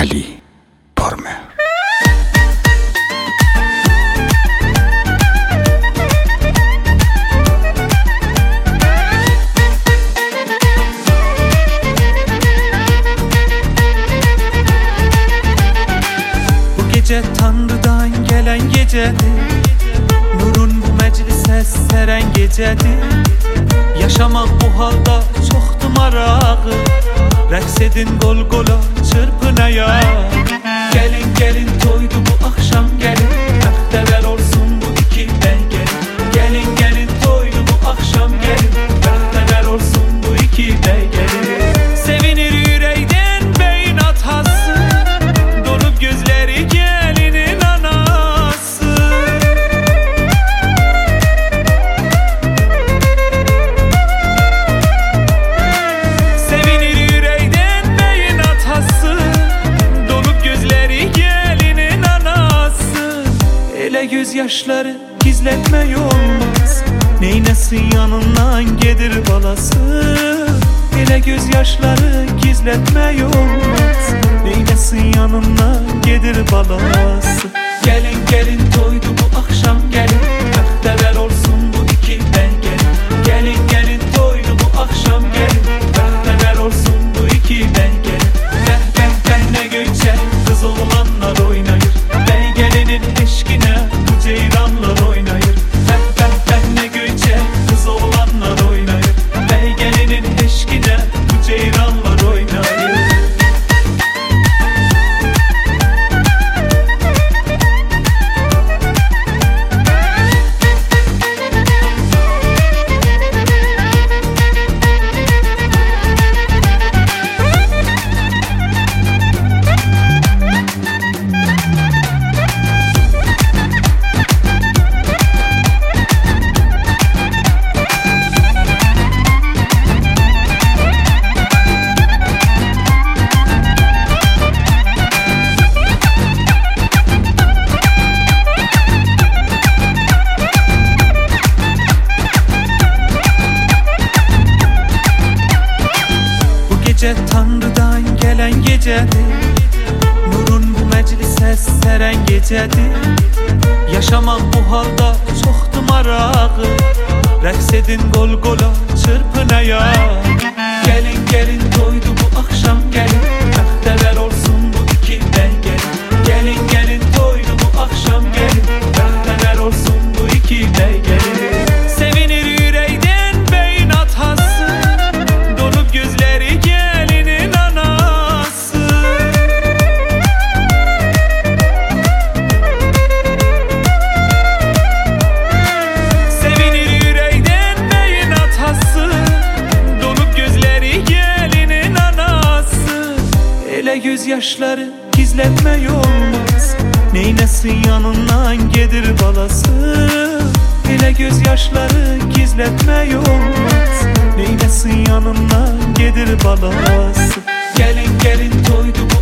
Ali Pormer. Bu gece Tanrı'dan gelen gecedir, nurun bu meclise seren gecedir. Yaşamak bu halda çoktu marağı, rəqs edin qol qola çırpın ayağa. Gelin gelin toydu bu akşam gelin, bəxtəvər olsun bu iki bəy gelin. Gelin gelin toydu bu akşam gelin, bəxtəvər olsun bu iki bəy gelin. Sevinir yüreğden beyin atası, dolup gözleri gelinin anası. Sevinir yüreğden beyin atası, dolup gözleri gelinin anası. Ele gözyaşları gizletme olmaz, neynesin yanından gedir balası. Ele gözyaşları gizletme olmaz, neynesin yanından gedir balası. Gelin gelin toydu bu akşam gelin, bəxtəvər olsun bu iki bəy gelin. Gelin gelin toydu bu akşam gelin, bəxtəvər olsun bu iki bəy gelin. Bəh bəh bəh ne göyçe kız oğlanlar oynayır, bəy gelinin eşkine bu ceyranlar oynayır. Bəh bəh bəh ne göyçe kız oğlanlar oynayır, bəy gelinin eşkine bu ceyranlar oynayır. Tanrı'dan gelen gecedir, nurun bu meclise seren gecedir. Yaşamak bu halda çoktu marağı, rəqs edin qol qola çırpın ayağa. Gelin gelin toydu bu akşam gelin, bəxtəvər olsun bu iki bəy gelin. Gelin gelin toydu bu akşam gelin, bəxtəvər olsun bu iki bəy gelin. Sevinir yüreğden beyin atası, dolup gözleri gelinin anası. Sevinir yüreğden beyin atası, dolup gözleri gelinin anası. Ele gözyaşları gizletme olmaz, neynesin yanından gedir balası. Ele gözyaşları gizletme olmaz, neynesin yanından gedir balası. Gelin gelin toydu